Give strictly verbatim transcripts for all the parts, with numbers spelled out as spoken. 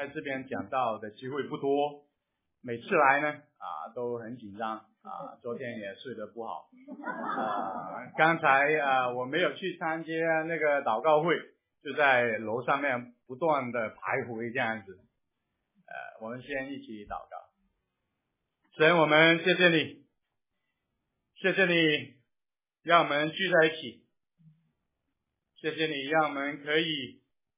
在这边讲道的机会不多，每次来呢啊都很紧张啊，昨天也睡得不好。啊，刚才啊我没有去参加那个祷告会，就在楼上面不断的徘徊这样子。呃，我们先一起祷告。神，我们谢谢你，谢谢你让我们聚在一起，谢谢你让我们可以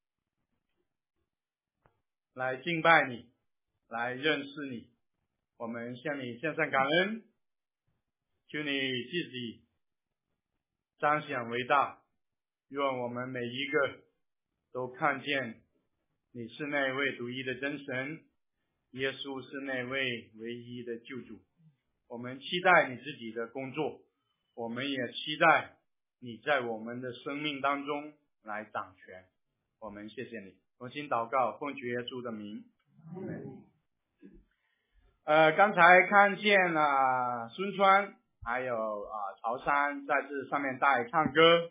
来敬拜你，来认识你。我们向你献上感恩，求你自己彰显伟大，愿我们每一个都看见你是那位独一的真神，耶稣是那位唯一的救主。我们期待你自己的工作，我们也期待你在我们的生命当中来掌权。我们谢谢你，同心祷告，奉主耶稣的名。呃，刚才看见了、啊、孙川还有啊曹山在这上面带唱歌。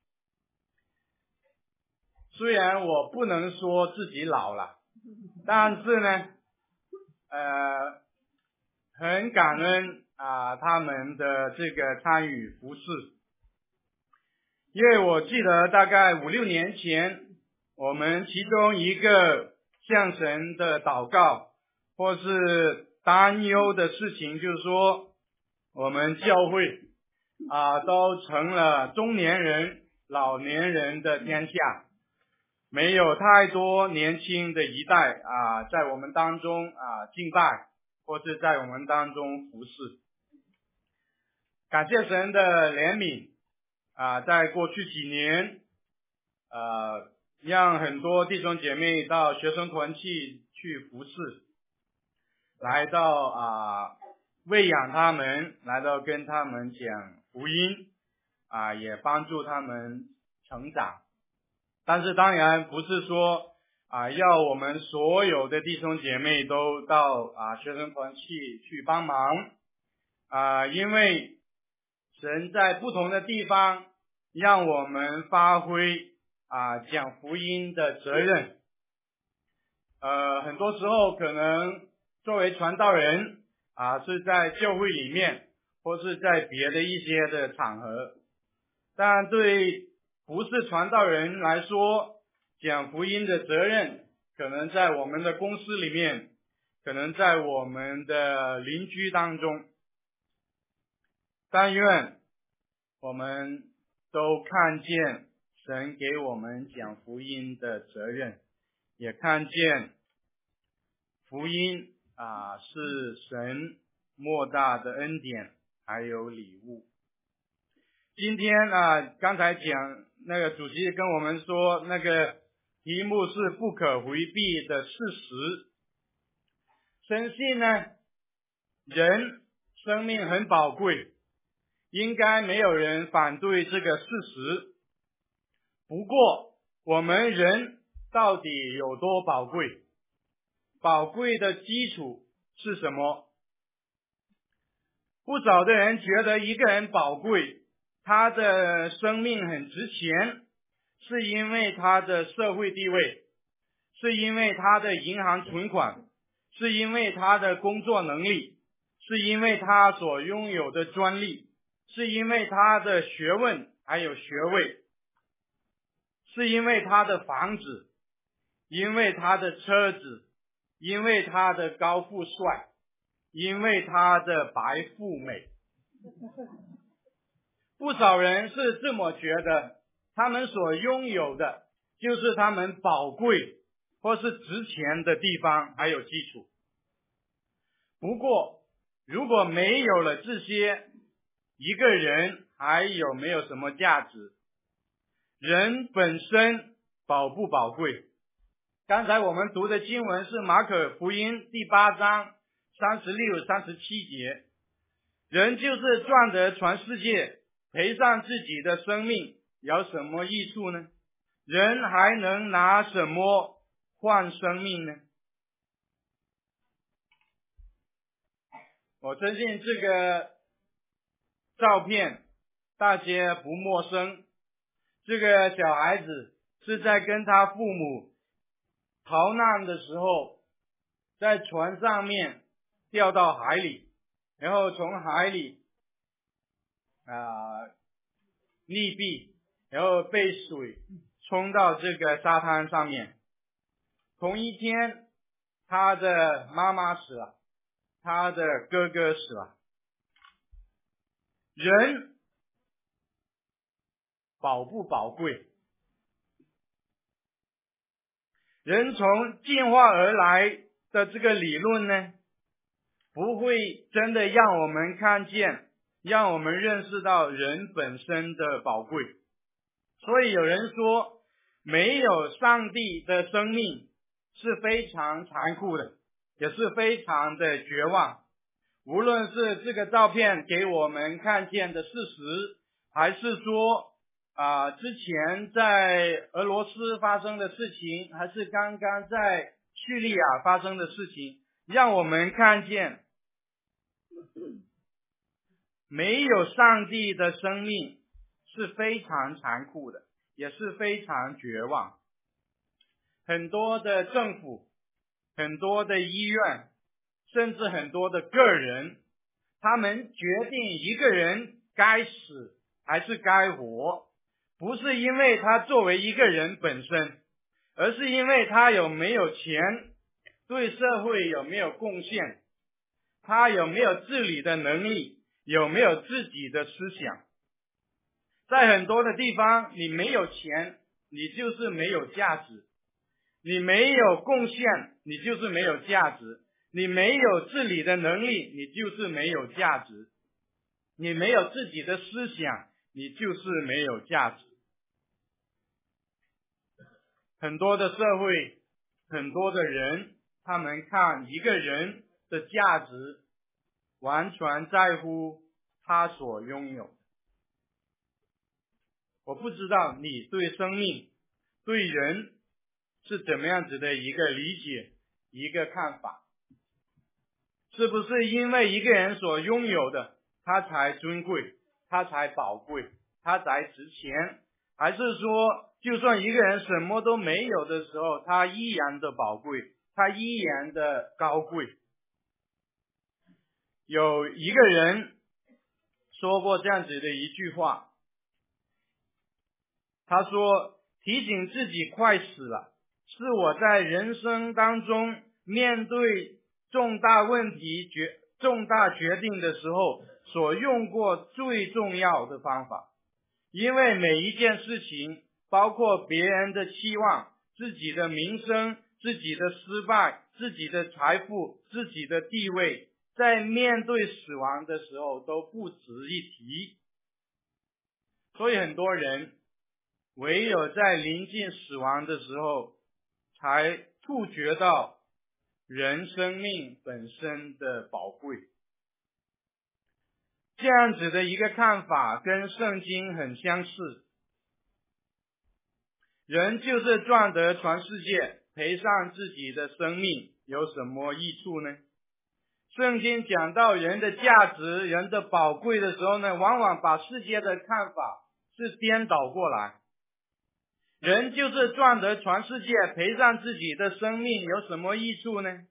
虽然我不能说自己老了，但是呢，呃，很感恩啊他们的这个参与服侍，因为我记得大概五六年前，我们其中一个向神的祷告或是担忧的事情，就是说我们教会啊都成了中年人、老年人的天下，没有太多年轻的一代啊在我们当中啊敬拜，或是在我们当中服侍。感谢神的怜悯啊，在过去几年呃让很多弟兄姐妹到学生团契去服侍，来到啊喂养他们，来到跟他们讲福音啊，也帮助他们成长。但是当然不是说啊要我们所有的弟兄姐妹都到啊学生团契去帮忙啊，因为神在不同的地方让我们发挥啊讲福音的责任。呃很多时候可能作为传道人啊是在教会里面或是在别的一些的场合，但对不是传道人来说，讲福音的责任可能在我们的公司里面，可能在我们的邻居当中。但愿我们都看见神给我们讲福音的责任，也看见福音啊是神莫大的恩典还有礼物。今天啊刚才讲那个主席跟我们说，那个题目是不可回避的事实。深信呢，人生命很宝贵，应该没有人反对这个事实。不过我们人到底有多宝贵？宝贵的基础是什么？不少的人觉得一个人宝贵，他的生命很值钱，是因为他的社会地位，是因为他的银行存款，是因为他的工作能力，是因为他所拥有的专利，是因为他的学问还有学位，是因为他的房子，因为他的车子，因为他的高富帅，因为他的白富美。不少人是这么觉得，他们所拥有的就是他们宝贵或是值钱的地方还有基础。不过如果没有了这些，一个人还有没有什么价值？人本身宝不宝贵？刚才我们读的经文是马可福音第八章三十六、三十七节，人就是赚得全世界，赔上自己的生命，有什么益处呢？人还能拿什么换生命呢？我相信这个照片大家不陌生，这个小孩子是在跟他父母逃难的时候，在船上面掉到海里，然后从海里啊、呃、溺毙，然后被水冲到这个沙滩上面。同一天，他的妈妈死了，他的哥哥死了。人宝不宝贵？人从进化而来的这个理论呢，不会真的让我们看见，让我们认识到人本身的宝贵。所以有人说，没有上帝的生命是非常残酷的，也是非常的绝望。无论是这个照片给我们看见的事实，还是说啊、呃，之前在俄罗斯发生的事情，还是刚刚在叙利亚发生的事情，让我们看见没有上帝的生命是非常残酷的，也是非常绝望。很多的政府，很多的医院，甚至很多的个人，他们决定一个人该死还是该活，不是因为他作为一个人本身，而是因为他有没有钱，对社会有没有贡献，他有没有治理的能力，有没有自己的思想。在很多的地方，你没有钱，你就是没有价值；你没有贡献，你就是没有价值；你没有治理的能力，你就是没有价值；你没有自己的思想，你就是没有价值。很多的社会，很多的人，他们看一个人的价值，完全在乎他所拥有。我不知道你对生命、对人是怎么样子的一个理解、一个看法。是不是因为一个人所拥有的，他才尊贵，他才宝贵，他才值钱？还是说，就算一个人什么都没有的时候，他依然的宝贵，他依然的高贵？有一个人说过这样子的一句话，他说，提醒自己快死了，是我在人生当中面对重大问题、决重大决定的时候所用过最重要的方法。因为每一件事情，包括别人的期望、自己的名声、自己的失败、自己的财富、自己的地位，在面对死亡的时候都不值一提。所以很多人唯有在临近死亡的时候，才触觉到人生命本身的宝贵。这样子的一个看法跟圣经很相似。人就是赚得全世界，赔上自己的生命，有什么益处呢？圣经讲到人的价值、人的宝贵的时候呢，往往把世界的看法是颠倒过来。人就是赚得全世界，赔上自己的生命，有什么益处呢？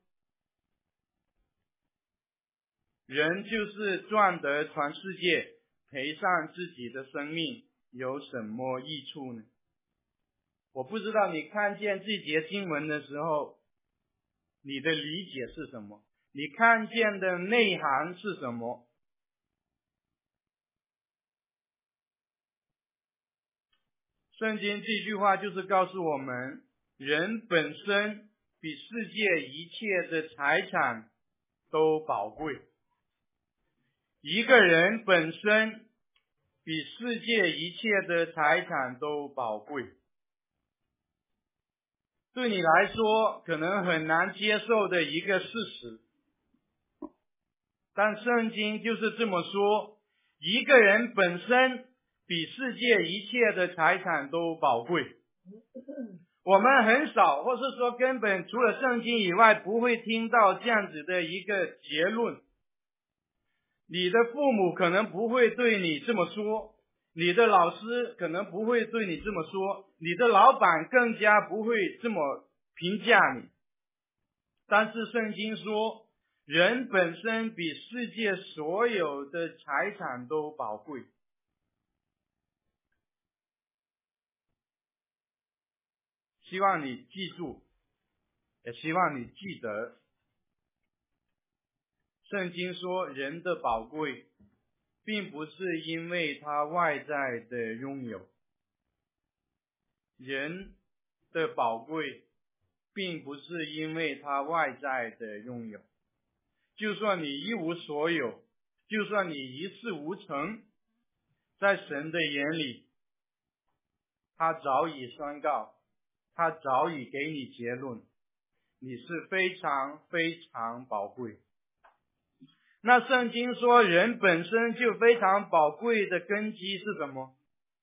人就是赚得全世界，赔上自己的生命，有什么益处呢？我不知道你看见这节经文的时候，你的理解是什么？你看见的内涵是什么？圣经这句话就是告诉我们，人本身比世界一切的财产都宝贵。一个人本身比世界一切的财产都宝贵。对你来说可能很难接受的一个事实，但圣经就是这么说，一个人本身比世界一切的财产都宝贵。我们很少，或是说根本除了圣经以外，不会听到这样子的一个结论。你的父母可能不会对你这么说，你的老师可能不会对你这么说，你的老板更加不会这么评价你。但是圣经说，人本身比世界所有的财产都宝贵。希望你记住，也希望你记得，圣经说人的宝贵并不是因为他外在的拥有，人的宝贵并不是因为他外在的拥有。就算你一无所有，就算你一事无成，在神的眼里，他早已宣告，他早已给你结论，你是非常非常宝贵。那圣经说人本身就非常宝贵的根基是什么？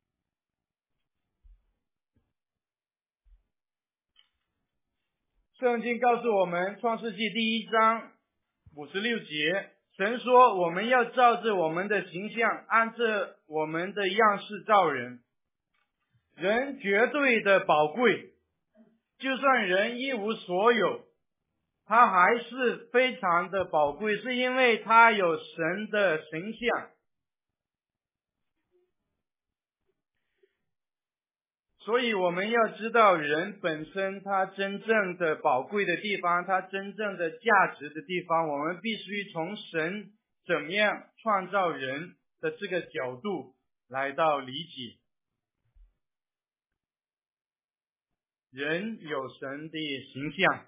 圣经告诉我们，创世纪第一章五十六节，神说我们要照着我们的形象，按着我们的样式造人。人绝对的宝贵，就算人一无所有，他还是非常的宝贵，是因为他有神的形象。所以我们要知道人本身他真正的宝贵的地方，他真正的价值的地方，我们必须从神怎么样创造人的这个角度来到理解。人有神的形象，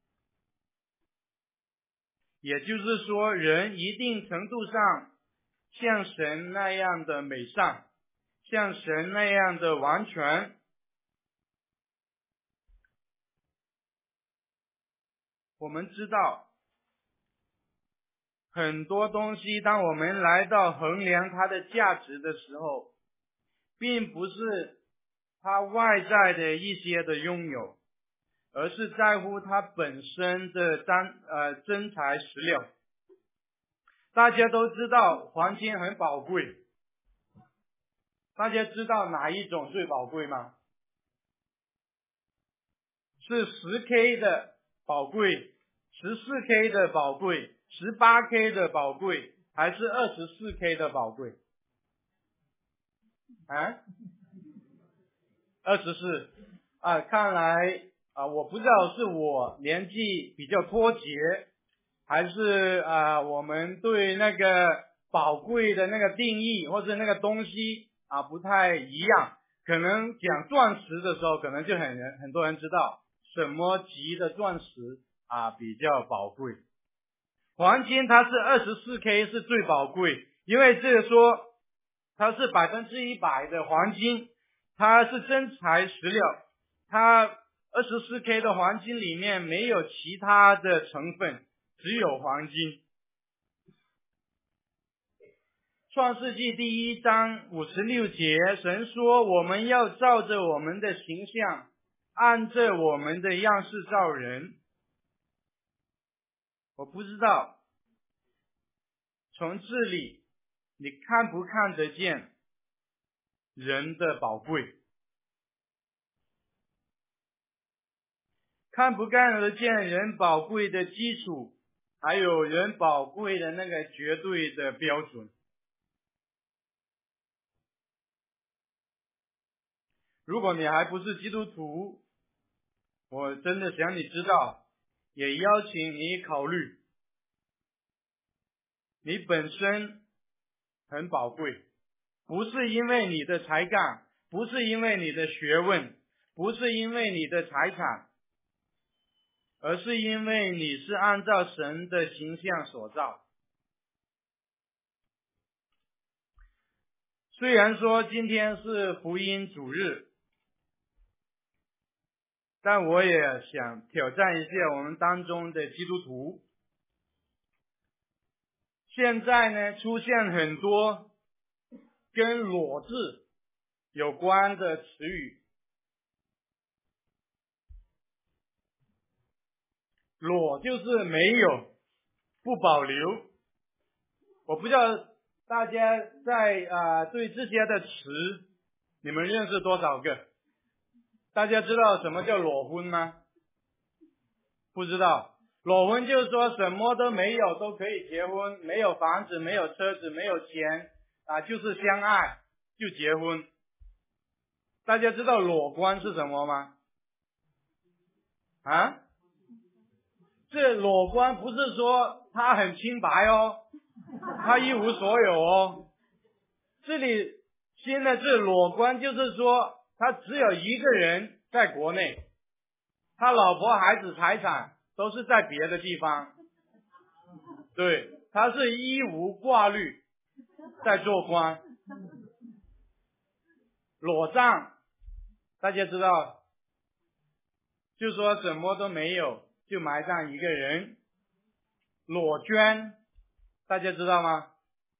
也就是说人一定程度上像神那样的美善，像神那样的完全。我们知道很多东西，当我们来到衡量它的价值的时候，并不是它外在的一些的拥有，而是在乎它本身的真呃真材实料。大家都知道黄金很宝贵，大家知道哪一种最宝贵吗？是 十 K 的宝贵， 十四 K 的宝贵， 十八 K 的宝贵，还是 二十四 K 的宝贵？啊 二十四 啊，看来啊，我不知道是我年纪比较脱节，还是啊我们对那个宝贵的那个定义或者那个东西啊不太一样。可能讲钻石的时候，可能就很人很多人知道什么级的钻石啊比较宝贵。黄金它是 二十四 K 是最宝贵，因为这个说它是百分之一百的黄金，它是真材实料，它 二十四 K 的黄金里面没有其他的成分，只有黄金。创世纪第一章五十六节，神说我们要照着我们的形象，按着我们的样式造人。我不知道从这里你看不看得见人的宝贵，看不看得见人宝贵的基础，还有人宝贵的那个绝对的标准。如果你还不是基督徒，我真的想你知道，也邀请你考虑，你本身很宝贵，不是因为你的才干，不是因为你的学问，不是因为你的财产，而是因为你是按照神的形象所造。虽然说今天是福音主日，但我也想挑战一下我们当中的基督徒。现在呢，出现很多跟裸字有关的词语。裸就是没有，不保留。我不知道大家在啊、呃、对这些的词你们认识多少个？大家知道什么叫裸婚吗？ 不知道。裸婚就是说什么都没有都可以结婚，没有房子，没有车子，没有钱啊，就是相爱就结婚。大家知道裸婚是什么吗？啊？这裸婚不是说他很清白哦，他一无所有哦。这里现在这裸婚就是说他只有一个人在国内，他老婆孩子财产都是在别的地方，对，他是一无挂虑在做官。裸葬大家知道，就说什么都没有就埋葬一个人。裸捐大家知道吗？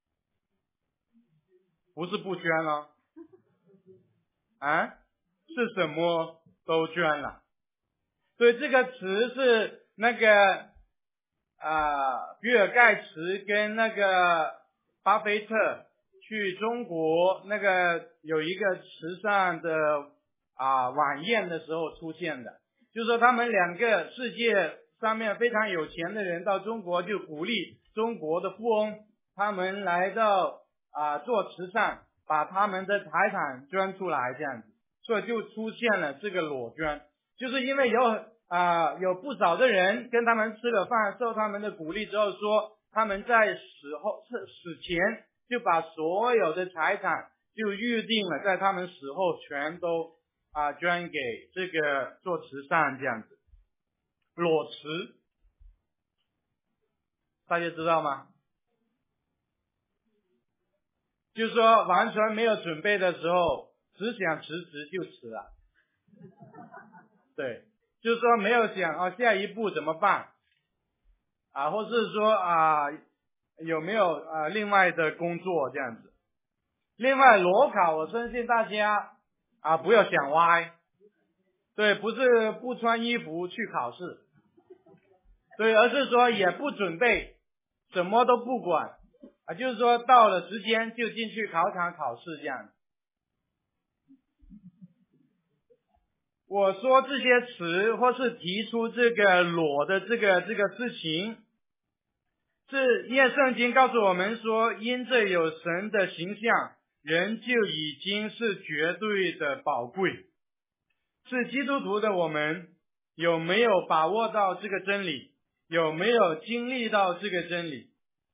不是不捐了啊，是什么都捐了。对，这个词是那个啊，比尔盖茨跟那个巴菲特去中国那个有一个慈善的啊晚宴的时候出现的，就是说他们两个世界上面非常有钱的人到中国，就鼓励中国的富翁他们来到啊做慈善，把他们的财产捐出来这样子，所以就出现了这个裸捐，就是因为有啊、呃，有不少的人跟他们吃了饭，受他们的鼓励之后说，他们在死后死死前就把所有的财产就预定了，在他们死后全都啊、呃、捐给这个做慈善这样子。裸辞，大家知道吗？就是说完全没有准备的时候，只想辞职就辞了。对。就是说没有想啊下一步怎么办啊，或是说啊有没有啊另外的工作这样子。另外裸考我相信大家啊不要想歪，对，不是不穿衣服去考试，对，而是说也不准备，什么都不管啊，就是说到了时间就进去考场考试这样。我说这些词或是提出这个裸的这个这个事情，是因为圣经告诉我们说，因这有神的形象，人就已经是绝对的宝贵。是基督徒的我们有没有把握到这个真理？有没有经历到这个真理？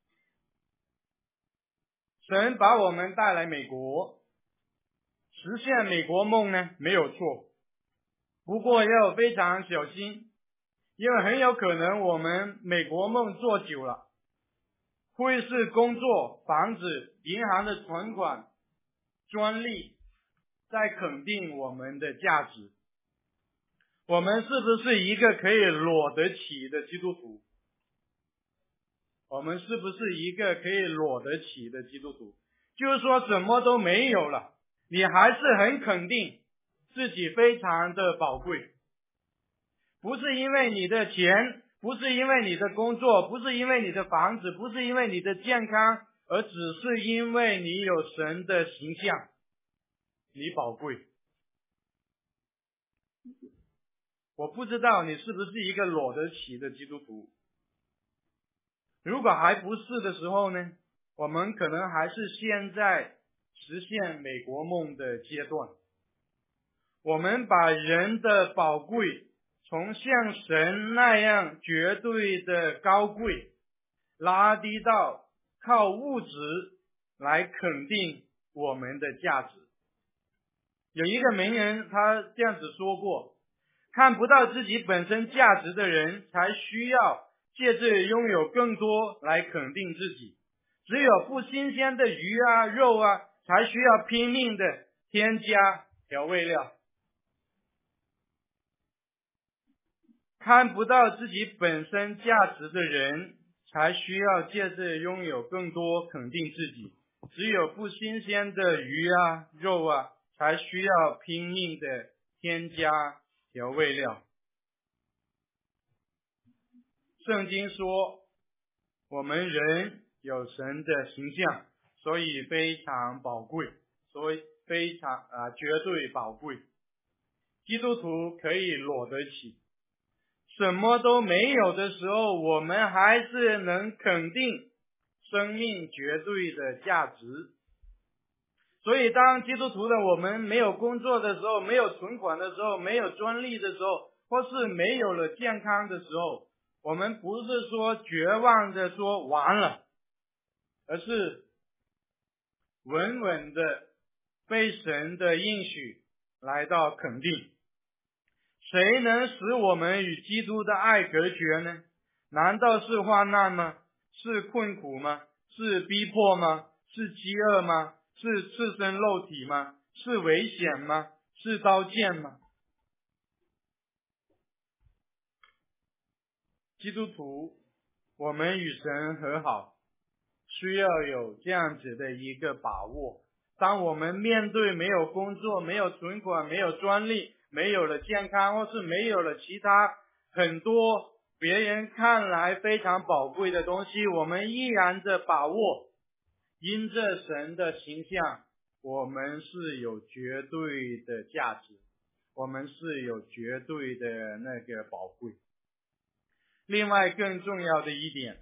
神把我们带来美国，实现美国梦呢，没有错。不过要非常小心，因为很有可能我们美国梦做久了，会是工作、房子、银行的存款、专利在肯定我们的价值。我们是不是一个可以裸得起的基督徒？我们是不是一个可以裸得起的基督徒？就是说什么都没有了，你还是很肯定自己非常的宝贵。不是因为你的钱，不是因为你的工作，不是因为你的房子，不是因为你的健康，而只是因为你有神的形象，你宝贵。我不知道你是不是一个裸得起的基督徒。如果还不是的时候呢，我们可能还是现在实现美国梦的阶段。我们把人的宝贵从像神那样绝对的高贵拉低到靠物质来肯定我们的价值。有一个名人他这样子说过，看不到自己本身价值的人才需要借着拥有更多来肯定自己，只有不新鲜的鱼啊肉啊才需要拼命的添加调味料。看不到自己本身价值的人才需要借着拥有更多肯定自己，只有不新鲜的鱼啊肉啊才需要拼命的添加调味料。圣经说我们人有神的形象，所以非常宝贵，所以非常啊绝对宝贵。基督徒可以裸得起， 什么都没有的时候，我们还是能肯定生命绝对的价值。所以当基督徒的我们没有工作的时候，没有存款的时候，没有专利的时候，或是没有了健康的时候，我们不是说绝望的说完了，而是稳稳的被神的应许来到肯定。谁能使我们与基督的爱隔绝呢？难道是患难吗？是困苦吗？是逼迫吗？是饥饿吗？是赤身肉体吗？是危险吗？是刀剑吗？基督徒，我们与神和好，需要有这样子的一个把握。当我们面对没有工作、没有存款、没有专利、没有了健康，或是没有了其他很多别人看来非常宝贵的东西，我们依然的把握，因着神的形象，我们是有绝对的价值，我们是有绝对的那个宝贵。另外更重要的一点，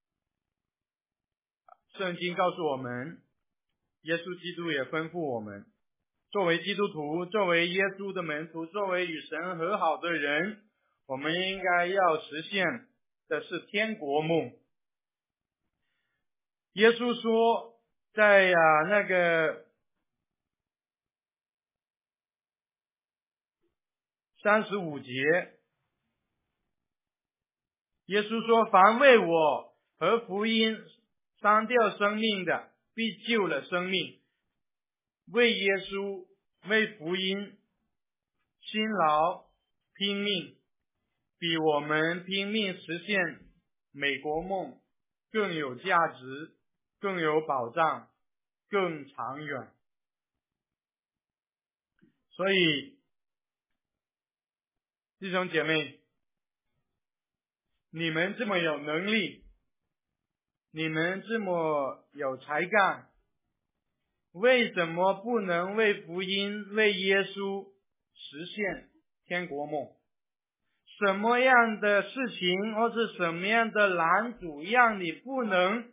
圣经告诉我们，耶稣基督也吩咐我们，作为基督徒，作为耶稣的门徒，作为与神和好的人，我们应该要实现的是天国梦。耶稣说，在呀、啊、那个三十五节，耶稣说，凡为我和福音删掉生命的，必救了生命。为耶稣，为福音辛劳拼命，比我们拼命实现美国梦更有价值，更有保障，更长远。所以弟兄姐妹，你们这么有能力，你们这么有才干，为什么不能为福音、为耶稣实现天国梦？什么样的事情或是什么样的拦阻，让你不能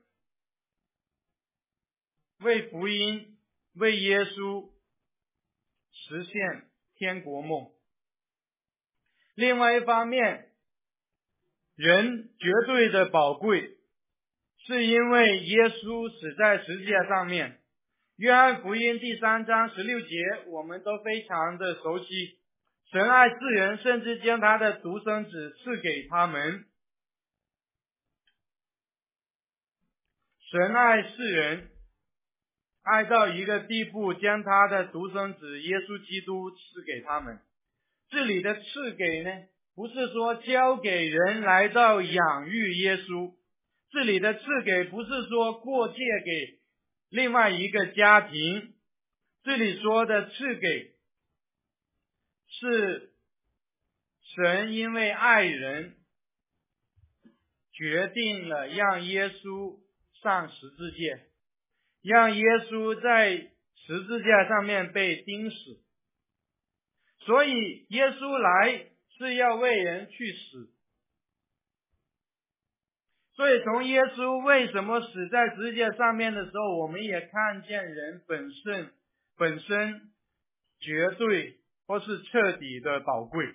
为福音、为耶稣实现天国梦？另外一方面，人绝对的宝贵，是因为耶稣死在十字架上面。约翰福音第三章十六节，我们都非常的熟悉。神爱世人，甚至将他的独生子赐给他们。神爱世人，爱到一个地步，将他的独生子耶稣基督赐给他们。这里的赐给呢，不是说交给人来到养育耶稣，这里的赐给不是说过借给另外一个家庭，这里说的赐给是神因为爱人，决定了让耶稣上十字架，让耶稣在十字架上面被钉死。所以耶稣来是要为人去死。所以从耶稣为什么死在十字架上面的时候，我们也看见人本身本身绝对或是彻底的宝贵。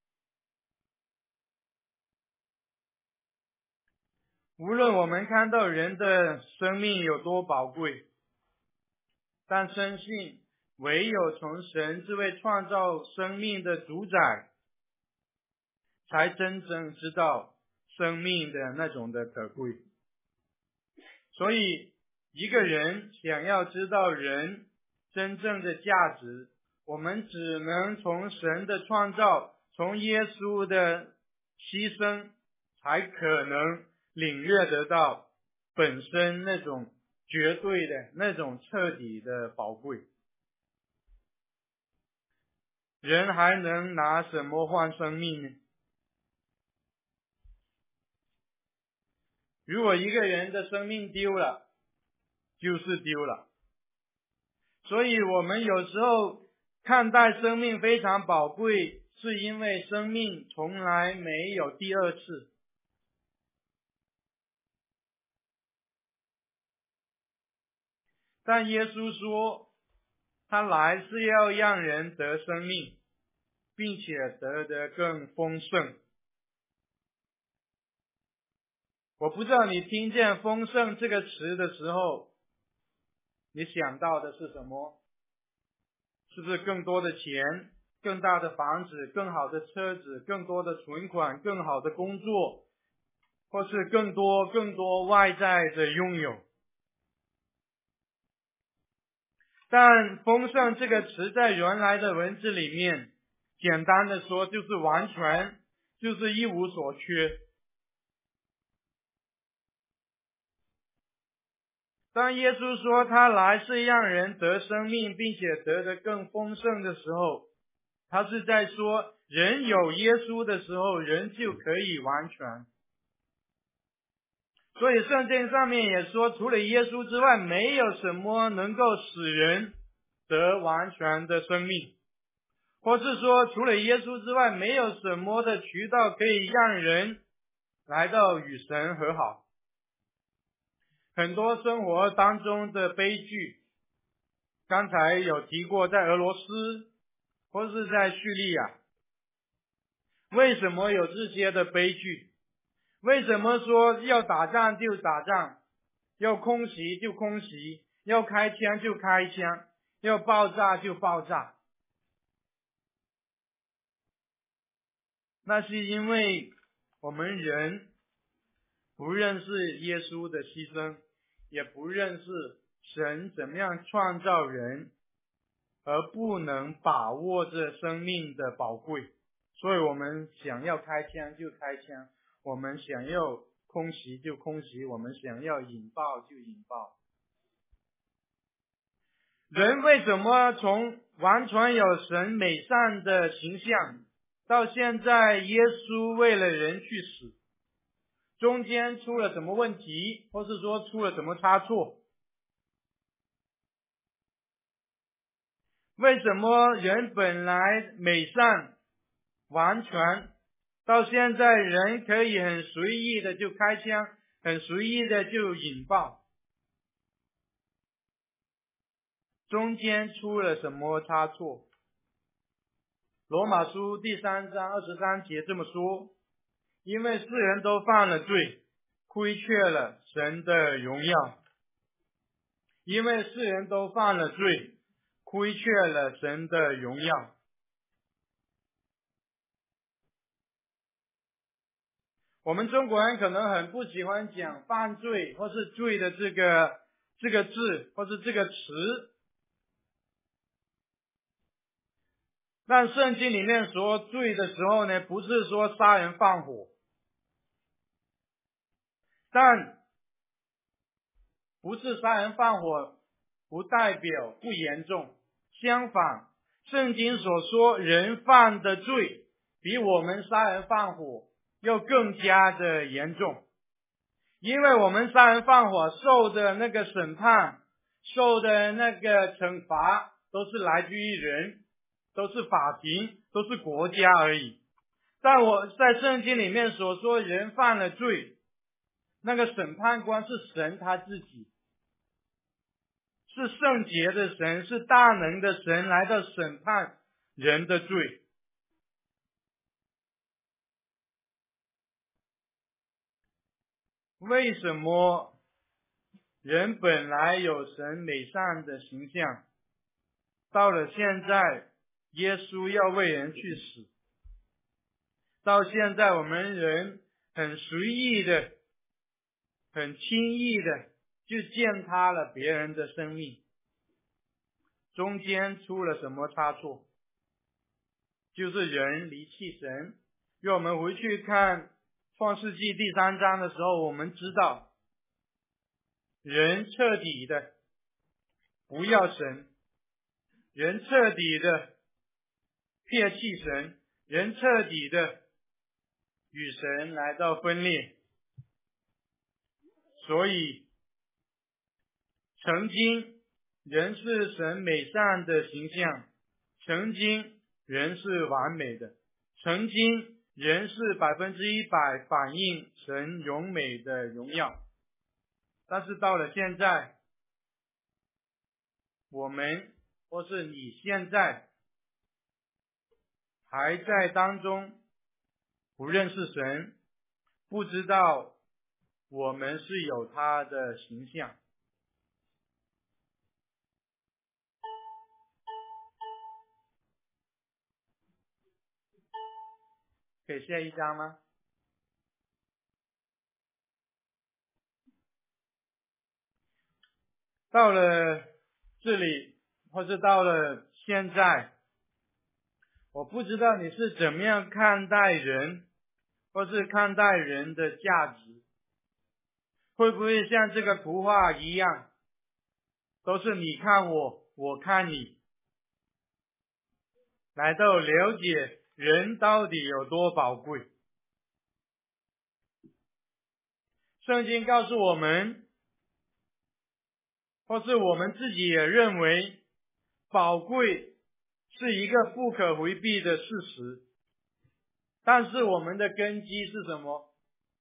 无论我们看到人的生命有多宝贵，但深信唯有从神这位创造生命的主宰，才真正知道生命的那种的可贵。所以一个人想要知道人真正的价值，我们只能从神的创造，从耶稣的牺牲，才可能领略得到本身那种绝对的那种彻底的宝贵。人还能拿什么换生命呢？如果一个人的生命丢了，就是丢了。所以我们有时候看待生命非常宝贵， 是因为生命从来没有第二次。但耶稣说，他来是要让人得生命，并且得得更丰盛。我不知道你听见丰盛这个词的时候，你想到的是什么？是不是更多的钱，更大的房子，更好的车子，更多的存款，更好的工作，或是更多更多外在的拥有？但丰盛这个词在原来的文字里面，简单的说就是完全，就是一无所缺。当耶稣说他来是让人得生命，并且得得更丰盛的时候，他是在说人有耶稣的时候，人就可以完全。所以圣经上面也说，除了耶稣之外，没有什么能够使人得完全的生命，或是说除了耶稣之外，没有什么的渠道可以让人来到与神和好。很多生活当中的悲剧，刚才有提过，在俄罗斯或是在叙利亚，为什么有这些的悲剧？为什么说要打仗就打仗，要空袭就空袭，要开枪就开枪，要爆炸就爆炸？那是因为我们人不认识耶稣的牺牲，也不认识神怎么样创造人，而不能把握着生命的宝贵，所以我们想要开枪就开枪，我们想要空袭就空袭，我们想要引爆就引爆。人为什么从完全有神美善的形象，到现在耶稣为了人去死，中间出了什么问题，或是说出了什么差错？为什么人本来美善完全，到现在人可以很随意的就开枪，很随意的就引爆？中间出了什么差错？罗马书第三章二十三节这么说，因为世人都犯了罪，亏缺了神的荣耀。因为世人都犯了罪，亏缺了神的荣耀。我们中国人可能很不喜欢讲犯罪或是罪的这个这个字或是这个词，但圣经里面说罪的时候呢，不是说杀人放火，但不是杀人放火不代表不严重，相反，圣经所说人犯的罪比我们杀人放火要更加的严重。因为我们杀人放火受的那个审判，受的那个惩罚都是来自于人，都是法庭，都是国家而已。但我在圣经里面所说人犯了罪，那个审判官是神他自己，是圣洁的神，是大能的神来到审判人的罪。为什么人本来有神美善的形象，到了现在耶稣要为人去死，到现在我们人很随意的很轻易的就践踏了别人的生命？中间出了什么差错？就是人离弃神。让我们回去看创世纪第三章的时候，我们知道人彻底的不要神，人彻底的撇弃神，人彻底的与神来到分裂。所以曾经人是神美善的形象，曾经人是完美的， 曾经人是百分之一百反映神荣美的荣耀，但是到了现在，我们或是你现在还在当中不认识神，不知道我们是有他的形象。可以下一张吗？到了这里，或是到了现在，我不知道你是怎么样看待人，或是看待人的价值，会不会像这个图画一样，都是你看我，我看你，来到了解人到底有多宝贵。圣经告诉我们，或是我们自己也认为，宝贵是一个不可回避的事实。但是我们的根基是什么？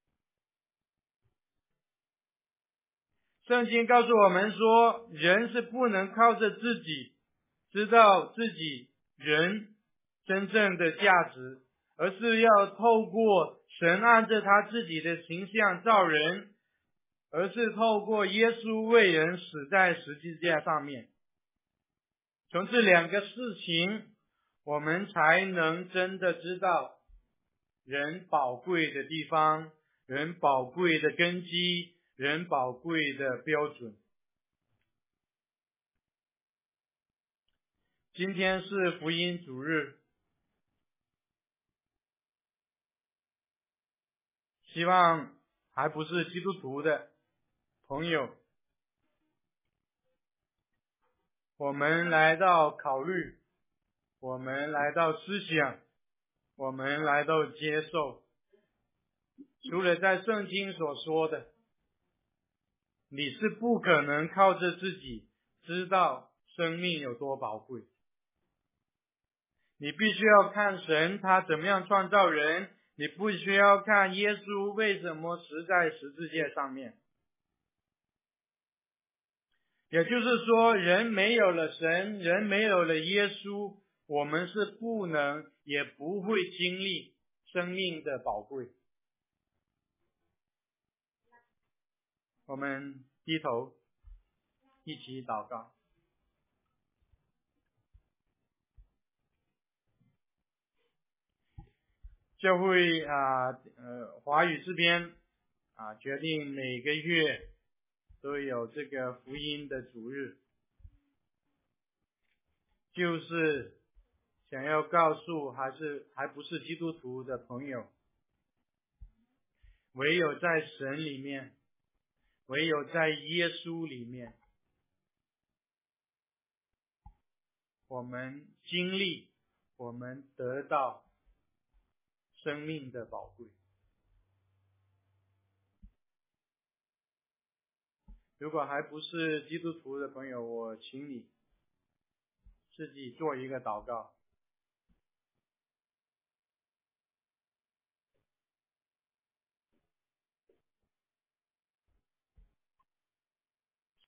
圣经告诉我们说，人是不能靠着自己知道自己人真正的价值，而是要透过神按着他自己的形象造人，而是透过耶稣为人死在十字架上面。从这两个事情，我们才能真的知道人宝贵的地方，人宝贵的根基，人宝贵的标准。今天是福音主日，希望还不是基督徒的朋友，我们来到考虑，我们来到思想，我们来到接受，除了在圣经所说的，你是不可能靠着自己知道生命有多宝贵。你必须要看神他怎么样创造人，你不需要看耶稣为什么死在十字架上面。也就是说，人没有了神，人没有了耶稣，我们是不能也不会经历生命的宝贵。我们低头一起祷告。教会啊，呃，华语这边啊，决定每个月都有这个福音的主日，就是想要告诉还是还不是基督徒的朋友，唯有在神里面，唯有在耶稣里面，我们经历，我们得到生命的宝贵。如果还不是基督徒的朋友，我请你自己做一个祷告。